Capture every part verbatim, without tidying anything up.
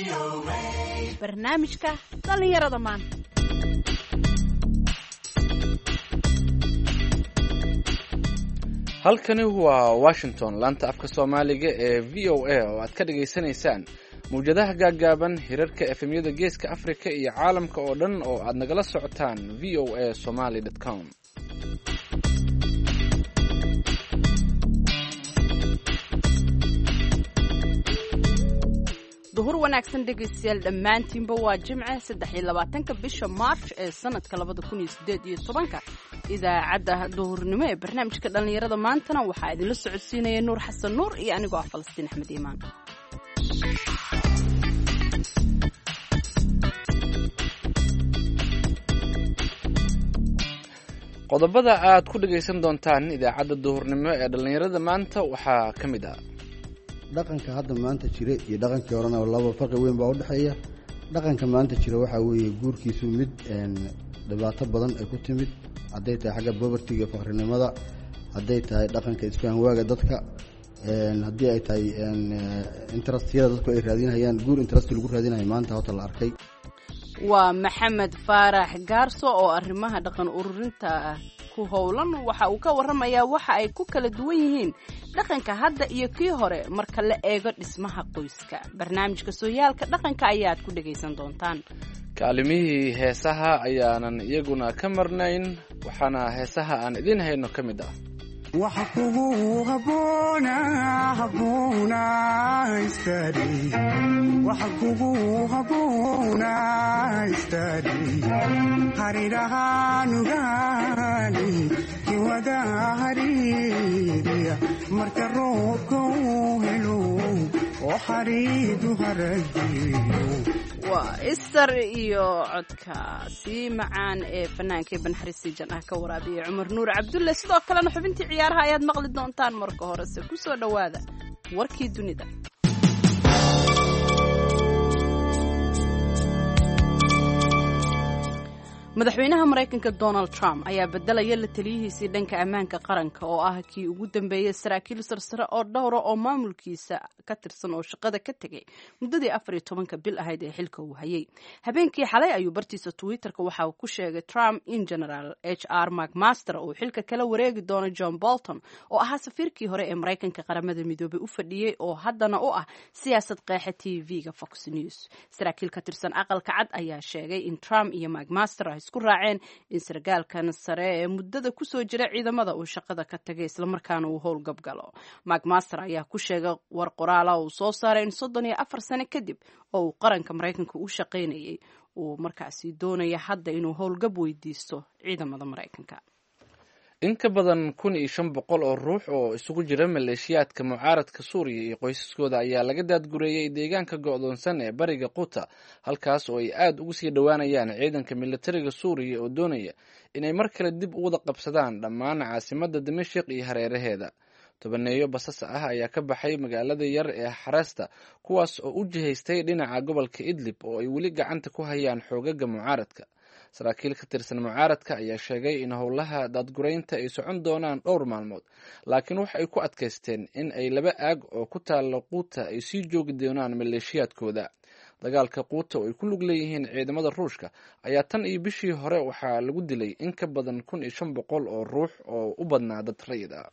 barnaamijka dhalinyarada maanta. halkani waa Washington, laanta afka Soomaaliga ee V O A oo aad ka dhageysanaysaan mawjadaha gaagaaban, hirarka F M-yada Geeska Afrika iyo caalamka oo dhan oo aad nagala socotaan v o a somali dot com. duhur wanaagsan dhegeystayaal dhammaantiinba waa Jimce saddex iyo labaatanka bisha March ee sanadka labada kun iyo siddeed iyo tobanka. idaacadda duhurnimo ee barnaamijka dhalinyarada maantana waxaa idinla socodsiinaya Nuur Xasan Nuur iyo anigoo ah Falastiin Axmed Iimaan. qodobada aad ku dhageysan doontaan idaacadda duhurnimo ee dhalinyarada maanta waxaa ka mid ah dhaqanka hadda maanta jira iyo dhaqankii horena laba farqi weyn baa u dhexeeya. dhaqanka maanta jira waxaa weeye guurkiisu mid dhibaato badan ay ku timid, hadday tahay xagga poverty-ga faqrinimada, hadday tahay dhaqanka isfahanwaaga dadka, haddii ay tahay interest-yada dadku ay raadinayaan, guur interest lagu raadinayo maanta hota la arkay. waa Maxamed Faarax Gaarso oo arrimaha dhaqan ururinta ku howlan. waxa uu ka warramayaa waxa ay ku kala duwan yihiin dhaqanka hadda iyo kii hore marka la eego dhismaha qoyska. barnaamijka sooyaalka dhaqanka ayaad ku dhageysan doontaan. kaalimihii heesaha ayaanan iyaguna ka marnayn, waxaana heesaha aan idin hayno ka mid ah waxa kugu haboona haboona istari waxa kugu haboona istari harirahaanugaani kiwada hariiriya marka roobka uu helo oo xariidu harajiyo. waa istar iyo codka sii macaan ee fanaanka banxariisi jan ah ka waraabiya Cumar Nuur Cabdulle. sidoo kalena xubintii ciyaaraha ayaad maqli doontaan. marka horese ku soo dhawaada warkii dunida. madaxweynaha Mareykanka Donald Trump ayaa bedelaya la taliyihiisii dhanka ammaanka qaranka oo ah kii ugu dambeeyay saraakiil sarsare oo dhowra oo maamulkiisa ka tirsan oo shaqada ka tegay muddadii afar iyo tobanka bil ahayd ee xilka uu hayay. habeenkii xalay ayuu bartiisa Twitter-ka waxa uu ku sheegay Trump in General H R McMaster uu xilka kala wareegi doono John Bolton oo ahaa safiirkii hore ee Mareykanka qaramada midoobay u fadhiyay oo haddana u ah siyaasad qeexa T V-ga Fox News. saraakiil ka tirsan aqalka cad ayaa sheegay in Trump iyo McMaster isku raaceen in sargaalkan sare ee muddada ku soo jira ciidamada uu shaqada ka tagay isla markaana uu howlgab galo. McMaster ayaa ku sheegay war qoraal uu soo saaray in soddon iyo afar sano kadib oo uu qaranka Mareykanka u shaqaynayay uu markaasi doonaya hadda inuu howlgab weydiisto ciidamada Mareykanka. in ka badan kun iyo shan boqol oo ruux oo isugu jira maleeshiyaadka mucaaradka Suuriya iyo qoysaskooda ayaa laga daadgureeyay deegaanka go'doonsan ee bariga Quta, halkaas oo ay aad ugu sii dhawaanayaan ciidanka militariga Suuriya oo doonaya inay mar kale dib u wada qabsadaan dhammaan caasimadda Dimashq iyo hareeraheeda. tobaneeyo basas ah ayaa ka baxay magaalada yar ee Xarasta, kuwaas oo u jihaystay dhinaca gobolka Idlib oo ay weli gacanta ku hayaan xoogaga mucaaradka. saraakiil ka tirsan mucaaradka ayaa sheegay in howlaha daadguraynta ay socon doonaan dhowr maalmood, laakiin waxa ay ku adkaysteen in ay laba aag oo ku taalla Quta ay sii joogi doonaan maleeshiyaadkooda. dagaalka Quta oo ay ku lug leeyihiin ciidamada Ruushka ayaa tan iyo bishii hore waxaa lagu dilay in ka badan kun iyo shan boqol oo ruux oo u badnaa dad rayid ah.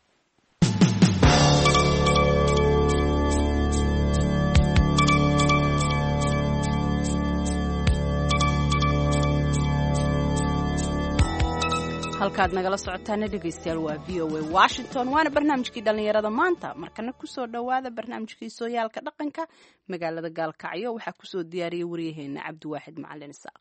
halkaad nagala socotaana dhegeystayaal waa V O A Washington, waana barnaamijkii dhalinyarada maanta. markana kusoo dhawaada barnaamijkii sooyaalka dhaqanka. magaalada Gaalkacyo waxaa kusoo diyaariyay waryaheena Cabdiwaaxid Macalin Isaaq.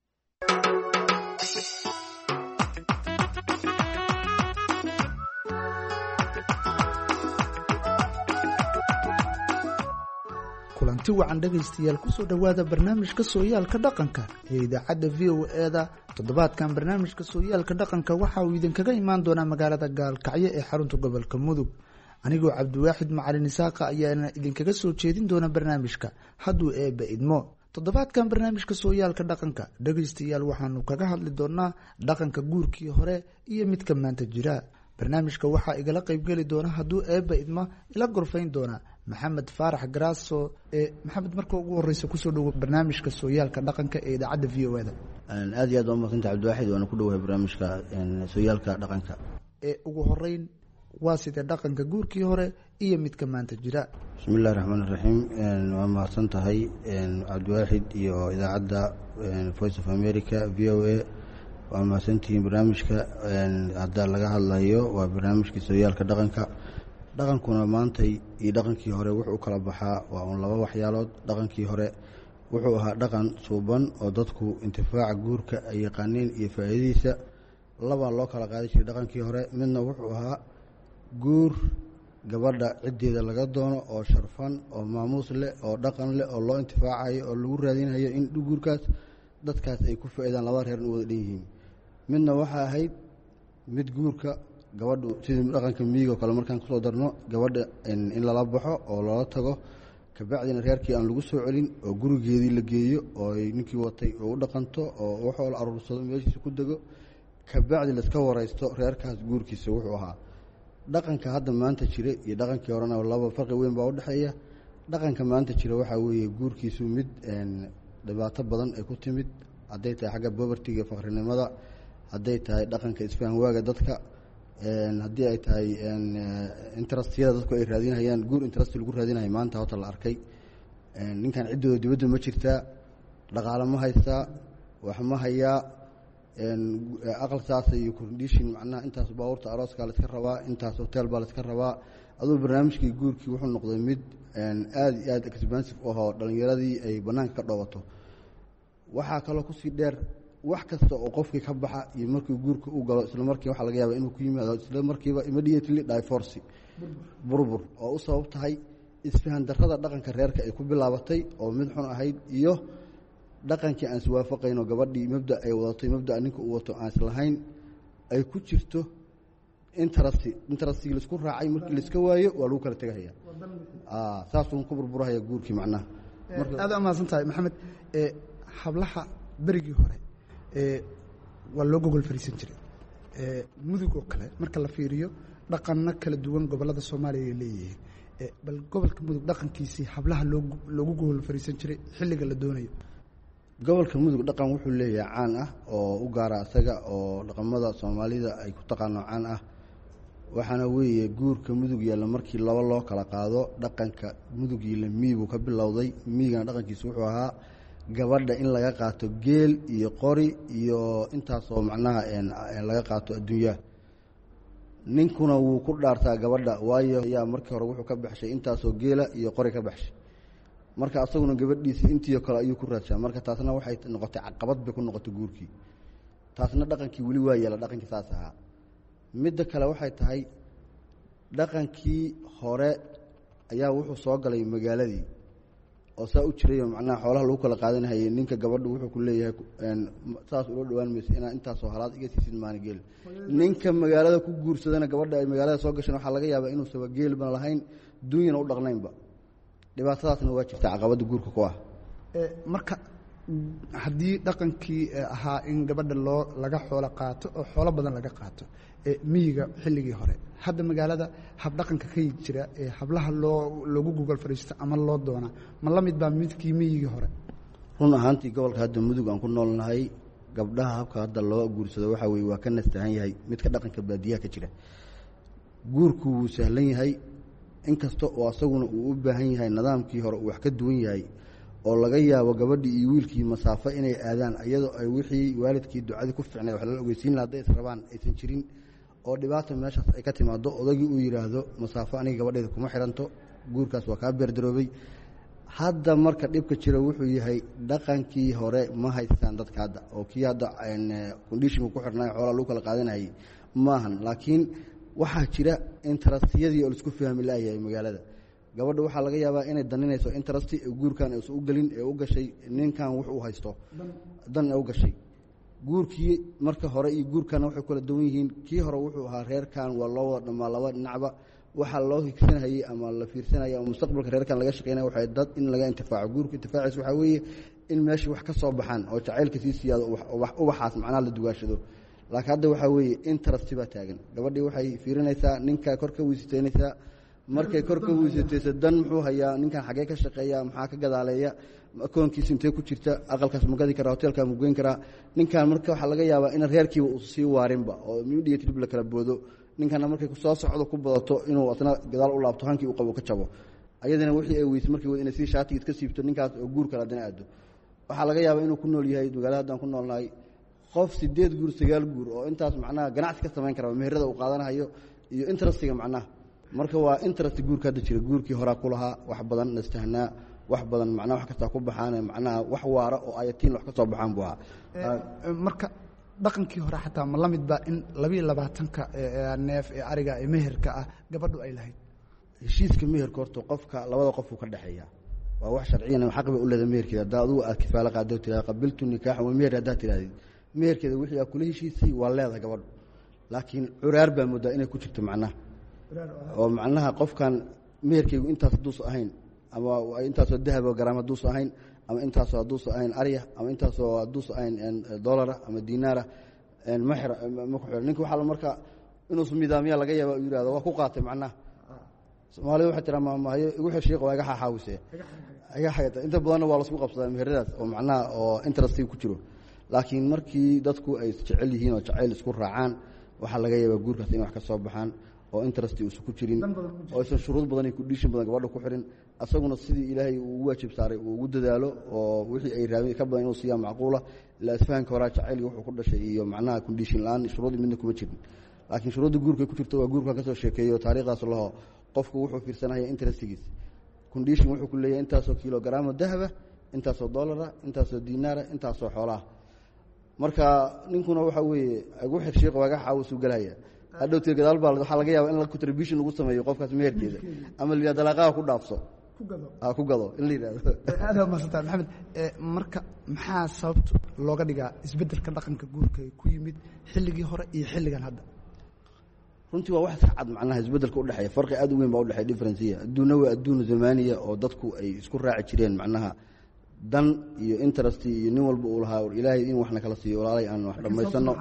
kulanti wacan dhegaystayaal kusoo dhawaada barnaamijka sooyaalka dhaqanka ee idaacadda V O A-da. toddobaadkan barnaamijka sooyaalka dhaqanka waxa uu idinkaga imaan doonaa magaalada Gaalkacyo ee xarunta gobolka Mudug. anigoo Cabdiwaaxid Macalin Isaaqa ayaana idinkaga soo jeedin doona barnaamijka hadduu eebba idmo. toddobaadkan barnaamijka sooyaalka dhaqanka dhegaystayaal waxaanu kaga hadli doonaa dhaqanka guurkii hore iyo midka maanta jira. barnaamijka waxaa igala qaybgeli doona hadduu eebba idma ila gorfayn doona maxamed faarax garaaso. maxamed, marka ugu horeysa kusoo dhowo barnaamijka sooyaalka dhaqanka ee idaacadda v o eda. aad iyo aad waa mahadsanta cabdiwaaxid, waana ku dhowahay barnaamijka sooyaalka dhaqanka. ugu horeyn, waa sidee dhaqanka guurkii hore iyo midka maanta jira? bismi illahi raxmaan iraxiim. waa mahadsan tahay cabdiwaaxid iyo idaacadda voice of america v o a. waa mahadsantihiin. barnaamijka hadda laga hadlayo waa barnaamijkii sooyaalka dhaqanka. dhaqankuna maantay iyo dhaqankii hore wuxuu u kala baxaa waa un laba waxyaalood. dhaqankii hore wuxuu ahaa dhaqan suuban oo dadku intifaaca guurka ay yaqaaneen iyo faa'iidadiisa. labaa loo kala qaadi jiray dhaqankii hore. midna wuxuu ahaa guur gabadha ciddeeda laga doono oo sharfan oo maamuus leh oo dhaqan leh oo loo intifaacayo oo lagu raadinayo in guurkaas dadkaas ay ku faa'iidaan laba reerna u wada dhan yihiin. midna waxaa ahayd mid guurka gabadhu sidii dhaqanka miyiga oo kale markaan kusoo darno gabadha in lala baxo oo loola tago, kabacdina reerkii aan lagu soo celin oo gurigeedii la geeyo oo ay ninkii watay oo u dhaqanto oo waxoo la aruursado meeshiisa ku dego, kabacdi laiska waraysto reerkaas guurkiisa wuxuu ahaa. dhaqanka hadda maanta jira iyo dhaqankii horena laba farqi weyn baa udhexeeya. dhaqanka maanta jira waxaa weeye guurkiisu mid dhibaato badan ay ku timid, hadday tahay xagga bobartiga iyo faqrinimada, hadday tahay dhaqanka isfahanwaaga dadka, haddii ay tahay interestiyada dadku ay raadinayaan. guur interest lagu raadinayo maanta hota la arkay. ninkan ciddooda dibadda ma jirtaa, dhaqaalo ma haystaa, wax ma hayaa, aqal saasa iyo condition macnaha intaas baabuurta arooskaa la iska rabaa, intaas hotel baa la iska rabaa. aduu barnaamijkii guurkii wuxuu noqday mid aada iyo aada expensive u ahoo dhalinyaradii ay banaanka ka dhoobato. waxaa kaloo kusii dheer wax kasta oo qofkii ka baxa iyo markii guurka u galo isla markii waxaa laga yaaba inuu ku yimaado isla markiiba immediately divorce, burbur oo u sabab tahay isfahan darrada dhaqanka reerka ay ku bilaabatay oo mid xun ahayd, iyo dhaqankii aan iswaafaqayno gabadhii mabda ay wadatay mabda ninka uu wato aan islahayn ay ku jirto interest interestigi laisku raacay. markii laiska waayo waa lagu kala tegahaya. saasuu ku burburahaya guurkii macnaha. aada umahadsan tahay maxamed. hablaha berigii hore waa loo gogol fariisan jiray. mudug oo kale marka la fiiriyo dhaqanno kala duwan gobolada soomaaliya ay leeyihiin. bal gobolka mudug dhaqankiisii hablaha loogu gogol fariisan jiray xilliga la doonayo. gobolka mudug dhaqan wuxuu leeyahay caan ah oo u gaara isaga oo dhaqamada soomaalida ay ku taqaano caan ah. waxaana weeye guurka mudug yaalla markii laba loo kala qaado dhaqanka mudug yaalla miyibuu ka bilowday. miyigana dhaqankiisa wuxuu ahaa gabadha in laga qaato geel iyo qori iyo intaasoo macnaha laga qaato adduunyaha. ninkuna wuu ku dhaartaa gabadha, waayo ayaa markii hore wuxuu ka baxshay intaasoo geela iyo qori ka baxshay. marka asaguna gabadhiisii intiio kale ayuu ku raadshaa. marka taasna waxay noqotay caqabad bay ku noqotay guurkii. taasna dhaqankii weli waa yeela dhaqankii saas ahaa. midda kale waxay tahay dhaqankii hore ayaa wuxuu soo galay magaaladii oo saa u jirayoo macnaha xoolaha lagu kala qaadanahayay. ninka gabadhu wuxuu ku leeyahay saas ula dhowaan maysa inaa intaasoo halaad iga siisid maani geel. ninka magaalada ku guursadana gabadha ay magaalada soo gashan waxaa laga yaabaa inuusaba geelban lahayn, duunyana u dhaqnaynba. dhibaatadaasna waa jirta caqabadda guurka ku ah. marka haddii dhaqankii ahaa in gabadha loo laga xoolo qaato oo xoolo badan laga qaato miyiga xilligii hore, hadda magaalada hab dhaqanka ka jira ee hablaha loo loogu gogol fadhiisto ama loo doona ma la mid baa midkii miyigii hore? run ahaantii gobolka hadda mudug aan ku noolnahay gabdhaha habka hadda loo guursado waxaa weye waa ka nastahan yahay midka dhaqanka baadiyaha ka jira. guurku wuu sahlan yahay, inkasta oo asaguna uu u baahan yahay nidaamkii hore uu wax ka duwan yahay oo laga yaabo gabadhii iyo wiilkii masaafo inay aadaan iyadoo ay wixii waalidkii ducadii ku ficnay wax lala ogeysiin laha hadday israbaan aysan jirin oo dhibaata meeshaas ay ka timaado. odagii uu yidhaahdo masaafo aniga gabadheeda kuma xiranto, guurkaas waa kaa beerdaroobay. hadda marka dhibka jira wuxuu yahay dhaqankii hore ma haystaan dadka hadda oo kii hadda conditionka ku xirnay xoolaa lagu kala qaadanayay maahan. laakiin waxaa jira interestiyadii oo laisku fahmi laayahay magaalada. gabadha waxaa laga yaabaa inay daninayso interest guurkan aysan u gelin ee u gashay ninkan wuxuu haysto dan ee u gashay. guurkii marka hore iyo guurkana waxay kala duwan yihiin. kii hore wuxuu ahaa reerkan waa loo wada dhamaa laba dhinacba waxaa loo higsanayay ama la fiirsanaya ama mustaqbalka reerkan laga shaqeynaya waxay dad in laga intifaaco. guurka intifaaciisa waxaa weeye in meesha wax ka soo baxaan oo jacaylka sii siyaado ubaxaas macnaha la dugaashado. laakiin hadda waxaa weeye interest baa taagan. gabadhii waxay fiirinaysaa ninka kor ka weysataynaysaa markay kor ka weysataysa dan muxuu hayaa ninkan xagee ka shaqeeya maxaa ka gadaaleeya akoonkiisa intee ku jirta aqalkaas ma gadi karaa hoteelkaa ma goyn karaa ninkan marka waxaa laga yaabaa in reerkiiba uu sii waarinba oo midhiya trib la kala boodo ninkana markay soo socdo ku badato inuu asna gadaal u laabto hankii uu qabo ka jabo ayadana wixii ay weysay markii inay sii shaatigiis ka siibto ninkaas oo guur kale haddana aado waxaa laga yaabaa inuu ku nool yahay magaalada haddaan ku noolnahay qof sideed guur sagaal guur oo intaas macnaha ganacsi ka samayn kara meherada uu qaadanayo iyo interestiga macnaha marka waa interest guurka hadda jira guurkii horaa ku lahaa wax badan nastahnaa wax badan macnaha wax kastaa ku baxaan macnaha wax waara oo ayatiin wax ka soo baxaan buu ahaa marka dhaqankii hore xataa ma la mid baa in labiiyo labaatanka neef ee ariga ee meherka ah gabadhu ay lahayd heshiiska meherka horta qofka labada qof uu ka dhexeeya waa wax sharciyan xaq bay u leedahay meherkeeda haddaa adigu aad kifaalo qaado tiraa qabiltu nikaax wa meher haddaa tirahdid meherkeeda wixii aa kula heshiisay waa leedahay gabadhu laakiin curaar baa moodaa inay ku jirto macnaha oo macnaha qofkan meherkeygu intaas hadduusa ahayn ama intaasoo dahab oo garaam hadduusa ahayn ama intaasoo hadduusa ahayn arya ama intaasoo hadduusa ahayn dolara ama dinaara maxra ma ku xiran ninka waxaa marka inuusu midaamiya laga yaaba uu yidhahdo waa ku qaatay macnaha soomaalida waxay tiraa maamahayo igu xir shiiq waa iga xaxaawise iga xayata inta badanna waa lasku qabsadaa meheradaas oo macnaha oo interestiga ku jiro laakiin markii dadku ay jecel yihiin oo jacayl isku raacaan waxaa laga yaabaa guurkaas inay wax ka soo baxaan oo interest uusan ku jirin oo aysan shuruud badan iyo condition badan gabadha ku xirin asaguna sidii ilaahay uu ugu waajib saaray uu ugu dadaalo oo wixii ay raadeen ka badan inuu siiyaa macquula la isfahanka horaa jacayl iyo wuxuu ku dhashay iyo macnaha condition la-aan shuruud midna kuma jirin laakiin shuruudda guurka ku jirto waa guurkan ka soo sheekeeyo taariikhdaas laho qofku wuxuu fiirsanaya interestigiis condition wuxuu ku leeyahay intaasoo kilograamo dahaba intaasoo dollara intaasoo dinaara intaasoo xoolaha marka ninkuna waxa weeye igu xir shiiq waaga xaawusuu galaya hadhowtee gadaal baa waxaa laga yaaba in la contribution lagu sameeyo qofkaas meherkeeda ama la yidhahdo dalaaqaha ku dhaafso ku gado in la yidhahdo aad waa mahadsantahay maxamed marka maxaa sababta looga dhigaa isbeddelka dhaqanka guurka ee ku yimid xilligii hore iyo xilligan hadda runtii waa wax iska cad macnaha isbeddelka u dhexeeya farqi aad u weyn baa u dhexeeya differenciya adduunna waa adduun zamaniya oo dadku ay isku raaci jireen macnaha dan iyo interest iyo nin walba uu lahaa ilaahay in waxna kala siiyo walaalay aan wax dhammaysano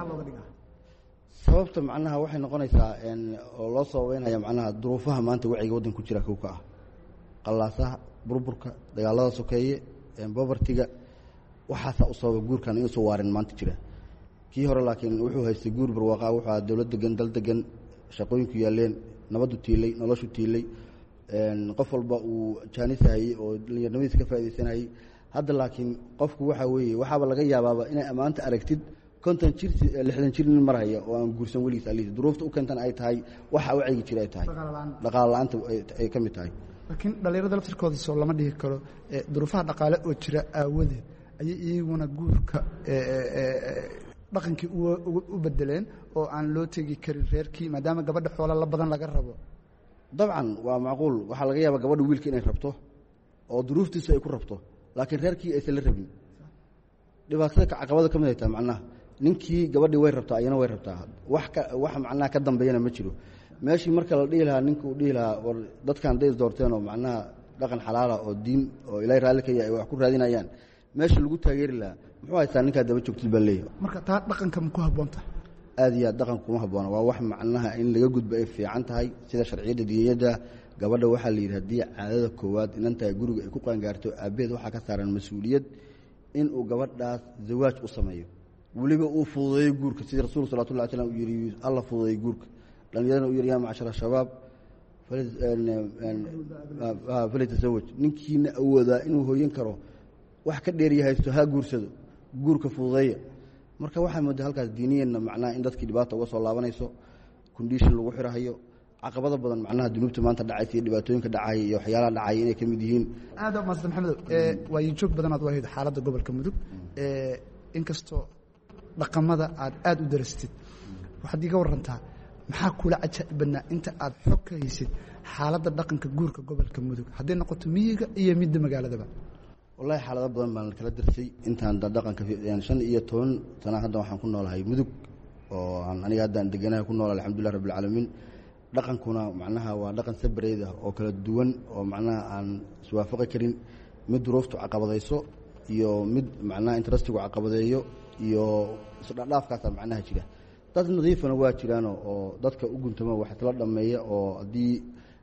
sababta macnaha waxay noqonaysaa oo loo sababeynaya macnaha duruufaha maanta wacyiga waddanka ku jira kow ka ah qallaasaha burburka dagaalada sokeeye bobartiga waxaasaa u sababa guurkan inuusan waarin maanta jira kii hore laakiin wuxuu haystay guur barwaaqaa wuxuu ahaa dowlad degan dal degan shaqooyinku yaaleen nabaddu tiilay noloshu tiilay qof walba uu jaanisahayey oo dhalinyarnimadiis ka faaidaysanayey hadda laakiin qofku waxaa weeye waxaaba laga yaabaaba inay ammaanta aragtid konton jir lixdan jir nin marhaya oo aan guursan weligiis aliis duruufta u keentan ay tahay waxa wacyiga jira ay tahay dhaqaale la-aanta ay ka mid tahay laakiin dhalinyarada laftirkooda soo lama dhihi karo duruufaha dhaqaale oo jira aawadeed ayay iyaguna guurka dhaqankii u bedeleen oo aan loo tegi karin reerkii maadaama gabadha xoola la badan laga rabo dabcan waa macquul waxaa laga yaabaa gabadha wiilka inay rabto oo duruuftiisu ay ku rabto laakiin reerkii aysan la rabin dhibaatada caqabada ka mid ay tahay macnaha ninkii gabadhii way rabtaa ayana way rabtaa wax ka wax macnaha ka dambeeyana ma jiro meeshii marka la dhihi lahaa ninka uu dhihi lahaa war dadkan day isdoorteen oo macnaha dhaqan xalaala oo diin oo ilaahay raalli ka yahay ay wax ku raadinayaan meesha lagu taageeri lahaa muxuu haystaa ninkaa daba joogtid baa leeyahay marka taa dhaqanka ma ku habboon tahay aad iyo aad dhaqanka kuma habboona waa wax macnaha in laga gudbo ay fiican tahay sida sharciyadda diiniyadda gabadha waxaa la yidhi haddii caadada koowaad inantahay guriga ay ku qaangaarto aabbeed waxaa ka saaran mas-uuliyad inuu gabadhaas zawaaj u sameeyo weliba uu fududeeyo guurka sidii rasulku salawatullah alay slam uu yidhi alla fududeeyo guurka dhallinyarana uu yidhi yaa macshara shabaab falitasawaj ninkiina awoodaa inuu hooyan karo wax ka dheeriya haysto ha guursado guurka fududeeya marka waxaa moodaa halkaas diiniyanna macnaha in dadkii dhibaata uga soo laabanayso condition lagu xirahayo caqabada badan macnaha dunuubta maanta dhacaysa iyo dhibaatooyinka dhacaya iyo waxyaalaha dhacaya inay ka mid yihiin aad u mahadsan maxamedow waayo joog badanaad waa hayd xaaladda gobolka mudug inkastoo dhaqamada aad aada u darastid waxaad iga warantaa maxaa kula cajaa'ib badnaa inta aad xog ka haysid xaaladda dhaqanka guurka gobolka mudug hadday noqoto miyiga iyo midda magaaladaba wallahi xaalado badan baan kala darsay intaan dhaqanka shan iyo toban sana hadda waxaan ku noolahay mudug oo aan aniga haddaan deganahay ku noolahay alxamdulilah rabbi alcaalamiin dhaqankuna macnaha waa dhaqan sabareed ah oo kala duwan oo macnaha aan iswaafaqi karin mid duruuftu caqabadayso iyo mid macnaha interestigu caqabadeeyo iyo isdhadhaafkaasaa macnaha jira dad nadiifana waa jiraano oo dadka u guntamo wax isla dhammeeya oo haddii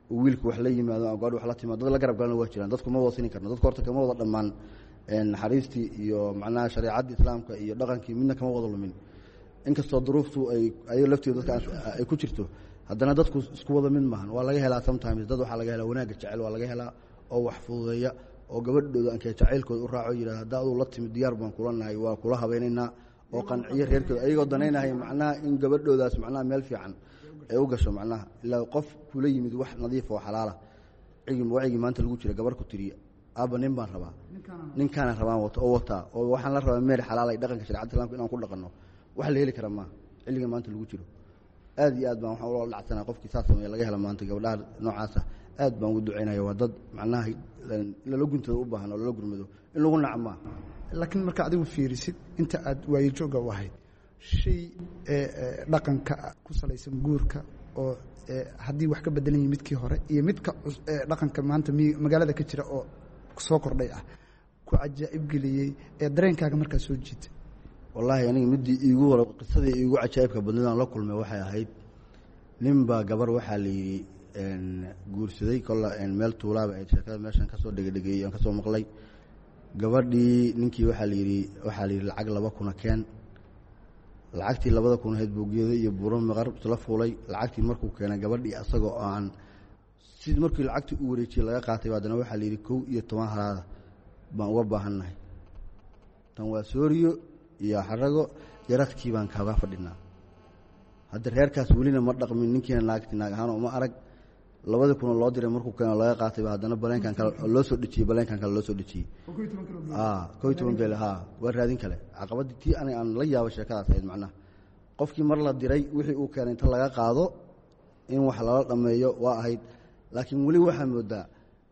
wiilku wax la yimaado ama gabadh wax la timaado dad la garab galana waa jiraan dadku ma wada sini karno dadku horta kama wada dhammaan naxariistii iyo macnaha shareecadda islaamka iyo dhaqankii midna kama wada lumin inkastoo duruuftu ay ayaga lafteedu dadka ay ku jirto haddana dadku isku wada mid maahan waa laga helaa sometimes dad waxaa laga helaa wanaagga jecel waa laga helaa oo wax fududeeya oo gabadhooda ankee jacaylkooda u raaco yidhahda hadda aduu la timid diyaar baan kula nahay waa kula habeynaynaa oo qanciyo reerkooda ayagoo danaynahay macnaha in gabadhoodaas macnaha meel fiican ay u gasho macnaha ilaa qof kula yimid wax nadiif oo xalaala cigi wacigii maanta lagu jira gabar ku tiriya aabba nin baan rabaa ninkaana rabaan wato oo wataa oo waxaan la rabaa meel xalaala dhaqanka shareecadda islaamka inaan ku dhaqanno wax la heli kara maaha xilliga maanta lagu jiro aad iyo aad baan waxaan ula dhacsanaa qofkii saas sameeya laga hela maanta gabadhaha noocaasa aad baan ugu ducaynaya waa dad macnaha lala guntooda u baahan oo lala gurmado in lagu nacmaa laakiin marka adigu fiirisid inta aad waayijooga u ahayd shay dhaqanka ku salaysan guurka oo haddii wax ka bedelan yihi midkii hore iyo midka dhaqanka maanta magaalada ka jira oo soo kordhay ah ku cajaa'ib geliyey ee dareenkaaga markaa soo jiita wallaahi aniga midii iigu hore qisadii iigu cajaa'ibka badnidaan la kulmay waxay ahayd nin baa gabar waxaa la yidhi guursaday kolla meel tuulaaba ay sheekada meeshan ka soo dhegedhegeeyey aan ka soo maqlay gabadhii ninkii waxaa la yidhi waxaa la yidhi lacag laba kuna keen lacagtii labada kun ahayd buu geeday iyo buuro maqar isla fuulay lacagtii markuu keenay gabadhii asagoo aan sidii markii lacagtii u wareejiyey laga qaatay haddana waxaa la yidhi kow iyo toban halaada baan uga baahannahay tan waa sooriyo iyo xarago yaradkii baan kaaga fadhinaa hadda reerkaas welina ma dhaqmin ninkiina naagti naag ahaan uma arag labadii kuna loo diray markuu keeno laga qaatayba haddana baleenkan kale loo soo dhejiyey baleenkan kale loo soo dhejiyey kow iyo toban geel ha waa raadin kale caqabadii tii aniga aan la yaabo sheekadaas ahayd macnaha qofkii mar la diray wixii uu keenay inta laga qaado in wax lala dhammeeyo waa ahayd laakiin weli waxaa moodaa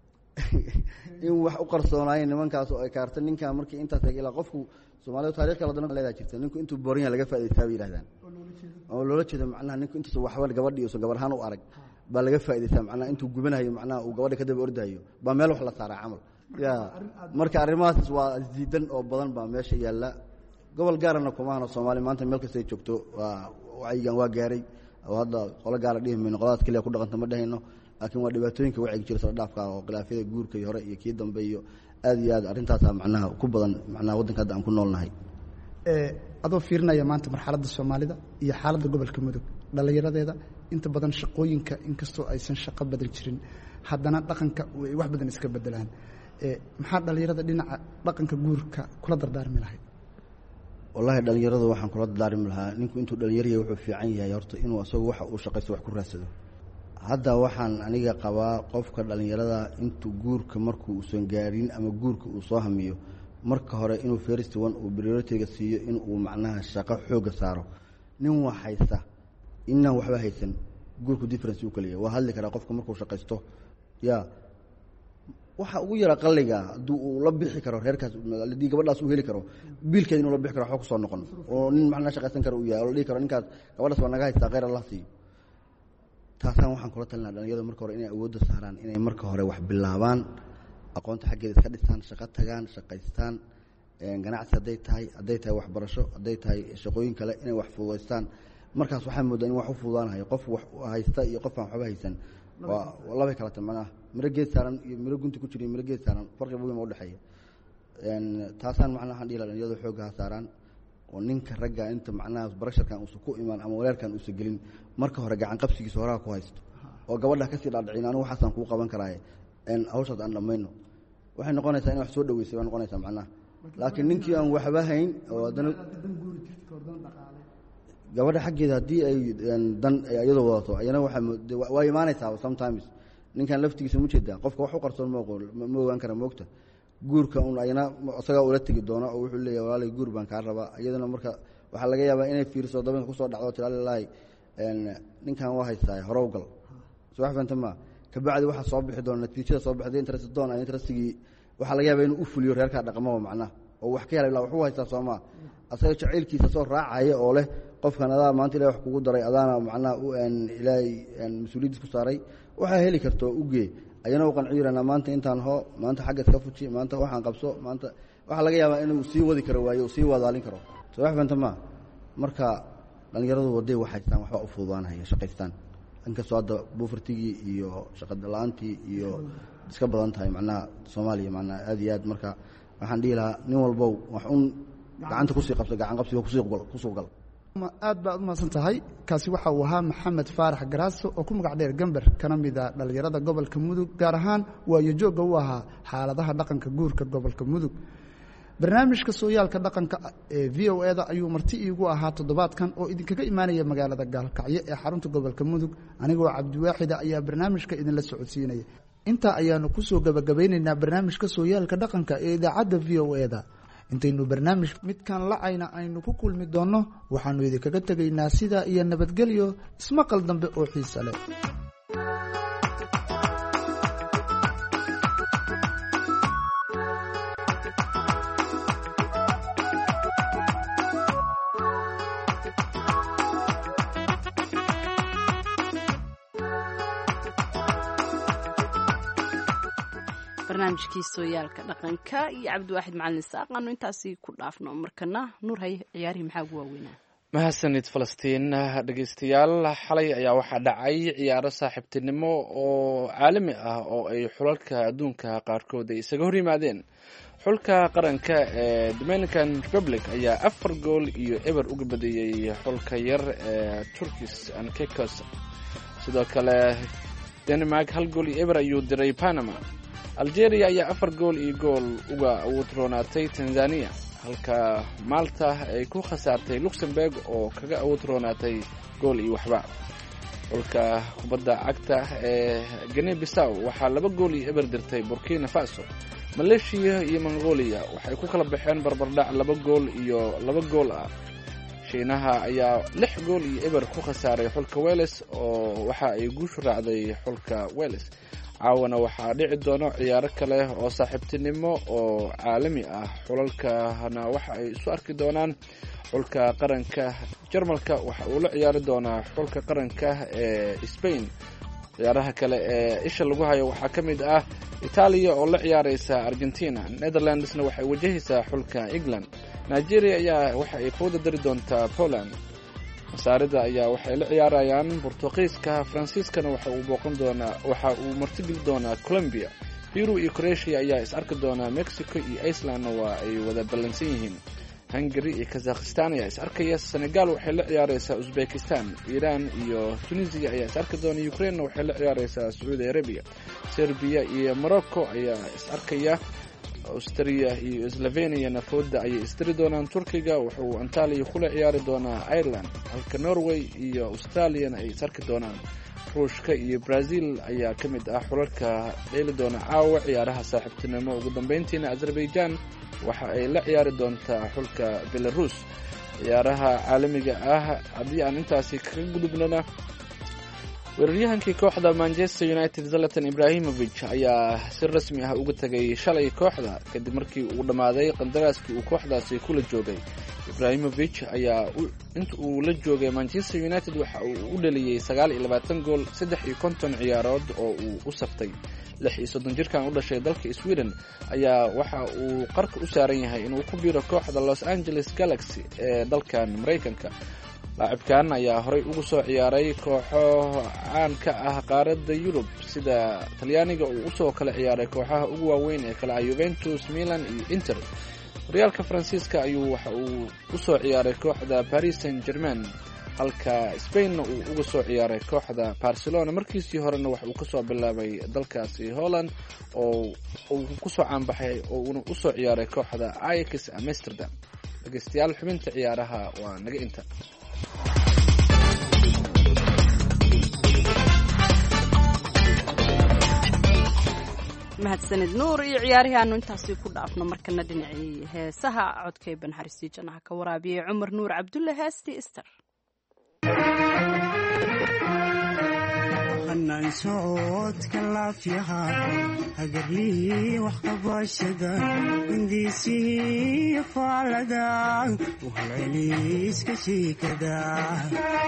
in wax u qarsoonaayeen nimankaas oo ay kaarta ninkan markii intaas ilaa qofku Soomaaliya taariikh kala duwan leedahay jirta ninku intuu booriyan laga faa'iideystaa bay yiraahdaan oo loola jeedo macnaha ninku intuu waxba gabadhii oo gabarhaan u arag baa laga faa'iideystaa macnaha intuu gubanayo macnaha uu gabadha ka daba ordayo baa meel wax la saaraa camal ya marka arrimahaas waa isdiidan oo badan baa meesha yaala gobol gaarana kuma ahna Soomaaliya maanta meel kasta ay joogto waa wacigan waa gaaray oo hadda qolo gaar ah dhihmin qoladaas kaliya ku dhaqanta ma dhahayno laakiin waa dhibaatooyinka waciga jira soo dhaafka oo khilaafyada guurka iyo hore iyo kii dambe iyo aad iyo aad arrintaas macnaha ku badan macnaha waddanka hadda aan ku noolnahay ee adoo fiirinaya maanta marxaladda Soomaalida iyo xaaladda gobolka Mudug dhalinyaradeeda inta badan shaqooyinka inkastoo aysan shaqo badal jirin haddana dhaqanka way wax badan iska bedelaan ee maxaa dhalinyarada dhinaca dhaqanka guurka kula dardaarmi lahayd wallahi dhalinyarada waxaan kula dardaarmi lahaa ninku intuu dhalinyaro yahay wuxuu fiican yahay horta inuu asagu waxa uu shaqaysto wax ku raadsado hadda waxaan aniga qabaa qofka dhalinyarada intuu guurka markuu uusan gaarin ama guurka uu soo hamiyo marka hore inuu first one uu priority-ga siiyo in uu macnaha shaqo xooga saaro nin wax haysta inna waxba haysan guurku difference uu kaliya waa hadli kara qofka markuu shaqaysto ya waxa ugu yara qalliga haduu uu la bixi karo reerkaas ladii gabadhaas uu heli karo biilkeed inuu la bixi karo waxa ku soo noqon oo nin macnaha shaqaysan karo uu yahay oo la dhigi karo ninkaas gabadhaas waa naga haysta khayr Allah siiyo taasaan waxaan kula talinaa dhalinyarada marka hore inay awoodda saaraan inay marka hore wax bilaabaan aqoonta xaggeeda iska dhistaan shaqo tagaan shaqaystaan ganacsi hadday tahay hadday tahay waxbarasho hadday tahay shaqooyin kale inay wax fududaystaan markaas waxaa moodaa in wax u fududaanahay qof wax haysta iyo qof aan waxba haysan waa labay kala tamanaa miro geed saaran iyo miro gunti ku jira iyo miro geed saaran farqi weyn ma u dhexeeya taasaan macnaha waxaan dhihi lahaa dhalinyarada xoogga saaraan oo ninka ragga inta macnaha barasharkan uu ku imaan ama walaalkan uu gelin marka hore gacan qabsigiisa horaa ku haysto oo gabadha ka sii dhaadhicin anigu waxaan ku qaban karaa in hawshaas aan dhamayno waxay noqonaysaa in wax soo dhaweysay waa noqonaysaa macnaha laakiin ninkii aan waxba hayn oo hadana gabadha xaggeeda haddii ay dan iyadoo wadato ayana waxa waa imaanaysaa sometimes ninkan laftigiisa ma jeedaa qofka wax u qarsoon ma ogaan kara moogta guurka un ayna asaga ula tagi doona oo wuxuu leeyahay walaalay guur baan ka rabaa iyadana marka waxa laga yaabaa inay fiirso dabanka ku soo dhacdo tilaalay een ninkan waa haystaa horowgal soo xafantama ka bacdi waxa soo bixi doona natiijada soo baxday interest doona interestigi waxa laga yaabaa inuu u fuliyo reerka dhaqamo macnaha oo wax ka helay la wuxuu haystaa Soomaa asaga jaceelkiisa soo raacaya oo leh qofkan adaa maanta ilaahay wax kugu daray adaana macnaha u een ilaahay een mas'uuliyad ku saaray waxa heli karto u gee ayana u qanciirana maanta intaan ho maanta xagga iska fuji maanta waxaan qabso maanta waxa laga yaabaa inuu sii wadi karo waayo sii wadaalin karo soo wax fantama marka dhalinyaradu waday wax haystaan waxba u fududaanaya shaqaystaan inkastoo hadda buufartigii iyo shaqadala-aantii iyo iska badan tahay macnaha soomaaliya macnaha aad iyo aad marka waxaan dhihi lahaa nin walbow wax un gacanta kusii qabsa gacan qabsiga kusuu gal aad baad u mahadsan tahay kaasi waxa uu ahaa maxamed faarax garaaso oo ku magac dheer gamber kana mida dhallinyarada gobolka mudug gaar ahaan waayo joogga u ahaa xaaladaha dhaqanka guurka gobolka mudug barnaamijka sooyaalka dhaqanka ee v o eda ayuu marti iigu ahaa toddobaadkan oo idinkaga imaanaya magaalada gaalkacyo ee xarunta gobolka mudug anigoo cabdiwaaxida ayaa barnaamijka idinla socodsiinaya intaa ayaanu kusoo gabagabaynaynaa barnaamijka sooyaalka dhaqanka ee idaacadda v o eda intaynu barnaamij midkan lacayna aynu ku kulmi doonno waxaanu idinkaga tegaynaa sidaa iyo nabadgelyo ismaqal dambe oo xiisa leh barnaamijkii sooyaalka dhaqanka iyo cabdiwaaxid macalin isaaq aanu intaasi ku dhaafno markana nuur hay ciyaarihii maxaa ugu waaweynaa mahadsanid falastiin dhegeystayaal xalay ayaa waxaa dhacay ciyaaro saaxiibtinimo oo caalami ah oo ay xulalka adduunka qaarkood ay isaga hor yimaadeen xulka qaranka ee dominican republic ayaa afar gool iyo eber uga badiyey xulka yar ee turkis and caicos sidoo kale denmark hal gool iyo eber ayuu diray panama algeria ayaa afar gool iyo gool uga awodroonaatay tanzania halka malta ay ku khasaartay luxemburg oo kaga awodroonaatay gool iyo waxba xulka kubadda cagta ee guinea bissaw waxaa laba gool iyo eber dirtay burkina faso malaysia iyo mongolia waxay ku kala baxeen barbardhac laba gool iyo laba gool ah shiinaha ayaa lix gool iyo eber ku khasaaray xulka wales oo waxa ay guushu raacday xulka wales caawana waxaa dhici doono ciyaaro kale oo saaxiibtinimo oo caalami ah xulalkana waxa ay isu arki doonaan xulka qaranka jarmalka waxa uu la ciyaari doonaa xulka qaranka ee spain ciyaaraha kale ee isha lagu hayo waxaa ka mid ah itaaliya oo la ciyaareysa argentina netherlandsna waxay wajahaysaa xulka england nigeria ayaa waxa ay fooda dari doontaa poland masaarida ayaa waxay la ciyaarayaan bortuqiiska faransiiskana waxa uu booqan doonaa waxa uu martigeli doonaa colombia peru iyo croatia ayaa is arki doonaa mexico iyo icelandna waa ay wada ballansan yihiin hungary iyo kazakhistan ayaa is arkaya senegal waxay la ciyaareysaa uzbekistan iran iyo tunisia ayaa is arki doona ukrainena waxay la ciyaareysaa sacuudi arabia serbia iyo morocco ayaa is arkaya austria iyo sloveniana fooda ayay isdiri doonaan turkiga wuxuu antaliya kula ciyaari doonaa ireland halka norway iyo australiana ay is arki doonaan ruushka iyo brazil ayaa ka mid ah xulalka dheeli doona caawa ciyaaraha saaxiibtinimo ugu dambeyntiina azerbaijan waxa ay la ciyaari doontaa xulka belarus ciyaaraha caalamiga ah haddii aan intaasi kaga gudubnana weeraryahankii kooxda manchester united zlatan ibrahimovic ayaa si rasmi ah uga tegay shalay kooxda kadib markii uu dhammaaday qandaraaskii uu kooxdaasi kula joogay ibrahimovic ayaa inta uu la joogay manchester united waxa uu u dhaliyey sagaal iyo labaatan gool saddex iyo konton ciyaarood oo uu u saftay lix iyo soddon jirkan u dhashay dalka sweden ayaa waxa uu qarka u saaran yahay inuu ku biiro kooxda los angeles galaxy ee dalkan maraykanka laacibkan ayaa horey ugu soo ciyaaray kooxo caan ka ah qaaradda yurub sida talyaaniga uu usoo kala ciyaaray kooxaha ugu waaweyn ee kale ah yuventus milan iyo inter horyaalka faransiiska ayuu waxa uu usoo ciyaaray kooxda paris saint germain halka spainna uu uga soo ciyaaray kooxda barcelona markiisii horena waxa uu kasoo bilaabay dalkaasi holland oo uu kusoo caanbaxay oo uuna usoo ciyaaray kooxda ajax amsterdam dhegeystayaal xubinta ciyaaraha waa naga inta mahadsanid nuur iyo ciyaarihii aanu intaasi ku dhaafno markana dhinacii heesaha codkay banxariistii jannaha ka waraabiyey cumar nuur cabdulle heestii ister hanaan socodka laafyaha hagarlii wax qabashada hindiisii faalada uhalceliiska shiikada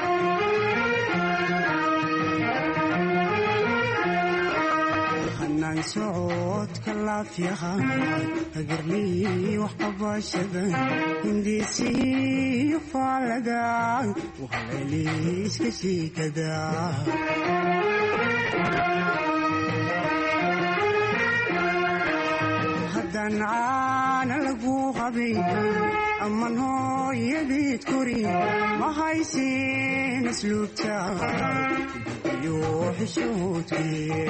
hanaan bukaan socodka laafyaha hagarlii wax qabashada hindiisii faalada wahalayliiska shiikada haddaan caana lagu qabay aman hooyadeed kori ma haysin asluubta iyo xishoodkii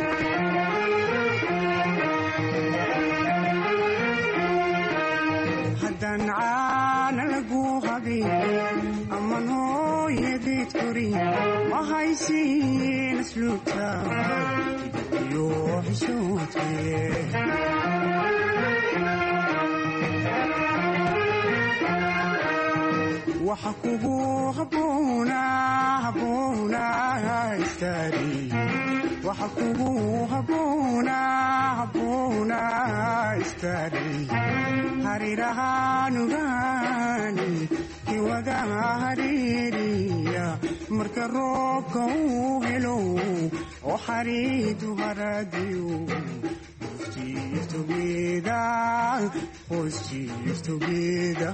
haddaan caana lagu qabay aman hooyadeed kori ma haysin asluubta iyo xishoodkii waxa kugu haboona haboona istari waxa kugu haboona haboona istari harirahaanugaani kiwada haririya marka roobka uu helo oo xariidu haradiyo Cheers together, oh cheers together.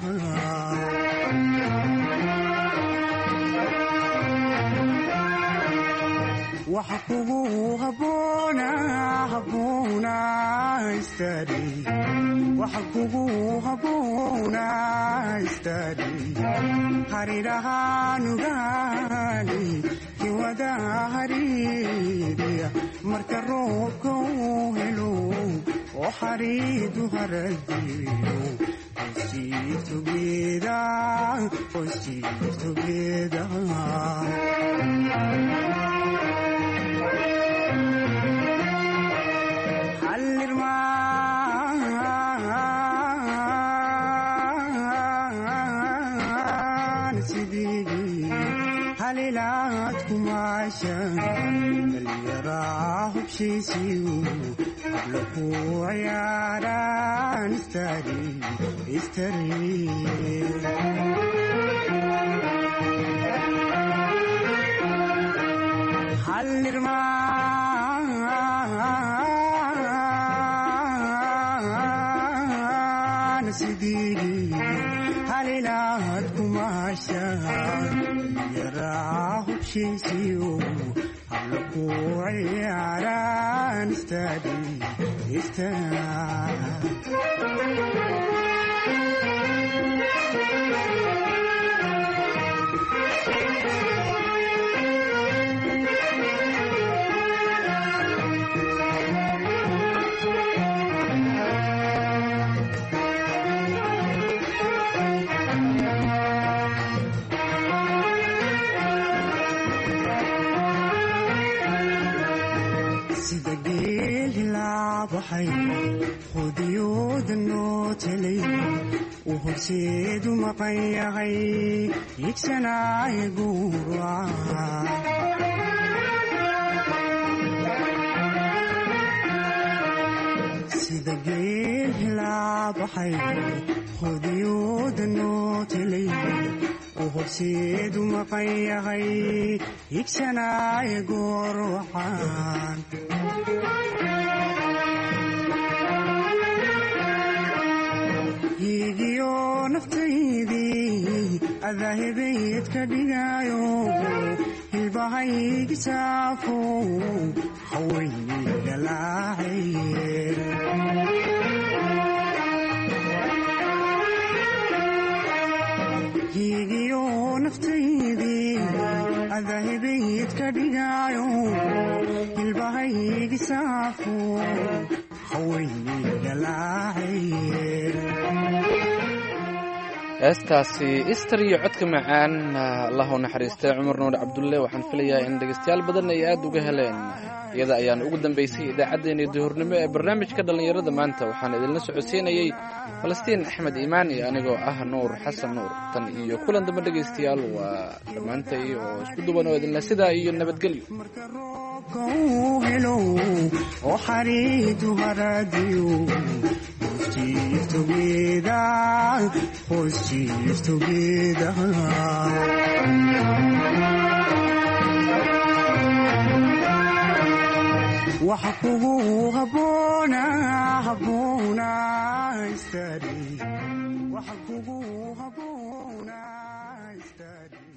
waxa kugu haboona haboona istari waxa kugu haboona istari harirahaanugaani kiwada haririya marka roobka uu helo oo xariidu haradiyo Cheers together, oh cheers together. halilaad kumaashan dhalinyaraah hubshiisiyu habla ku ciyaaraan istari istari halirmaan sidii halilaad kumaashan yaraa hubshiisiyo habla ku ciyaaraan istari istari khudiyooda noo telay uu horseedu maqan yahay yigsanaayo guuraca sida geel hilaa baxay khudiyooda noo telay uu horseedu maqan yahay yigsanaayo guuracan higiyo naftaydii adahebayd ka dhigayo hilbahaygi saafo hawayniga laacaye higiyo naftaydii adahebayd ka dhigayo hilbahaygi saafo hawayniga laacaye heestaasi istar iyo codka macaan allahu naxariistay cumar nuur cabdulle waxaan filayaa in dhegaystayaal badan ay aad uga heleen iyada ayaan ugu dambaysay idaacaddeenii duhurnimo ee barnaamijka dhallinyarada maanta waxaan idinla socodsiinayey falastiin axmed iimaan iyo anigoo ah nuur xasan nuur tan iyo kulan dambe dhegaystayaal waa dhammaantay oo isku duwan oo idinle sidaa iyo nabadgelyo oo xariidu haradiyo Cheers together, oh cheers together. waxa kugu haboona haboona istari waxa kugu haboona istari